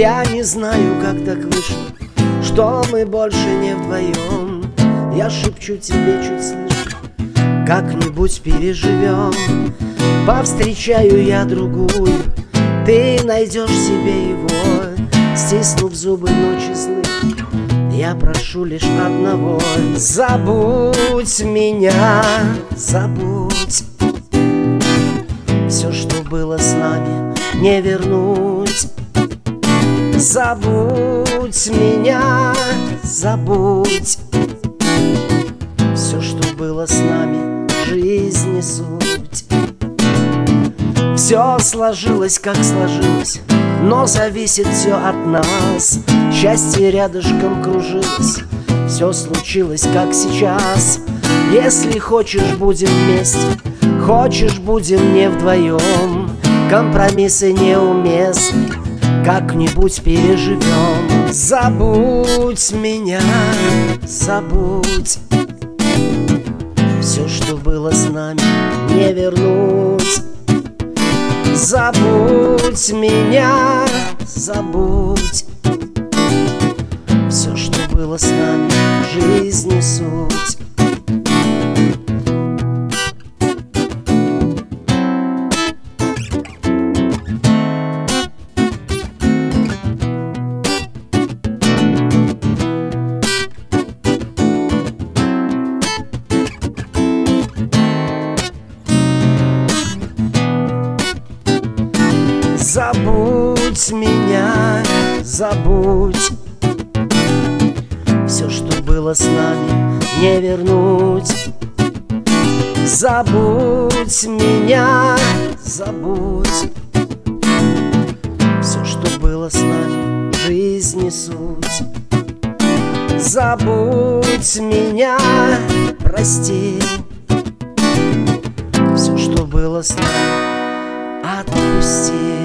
Я не знаю, как так вышло, что мы больше не вдвоем. Я шепчу тебе, чуть слышу, как-нибудь переживем. Повстречаю я другую, ты найдешь себе его. Стиснув зубы ночи злые, я прошу лишь одного: забудь меня, забудь. Все, что было с нами, не вернуть. Забудь меня, забудь. Все, что было с нами, жизнь не суть. Все сложилось, как сложилось, но зависит все от нас. Счастье рядышком кружилось, все случилось, как сейчас. Если хочешь, будем вместе, хочешь, будем не вдвоем. Компромиссы неуместны, как-нибудь переживем. Забудь меня, забудь. Все, что было с нами, не вернуть. Забудь меня, забудь. Все, что было с нами, жизнь не суть. Забудь меня, забудь. Все, что было с нами, не вернуть. Забудь меня, забудь. Все, что было с нами, жизнь не суть. Забудь меня, прости. Все, что было с нами, отпусти.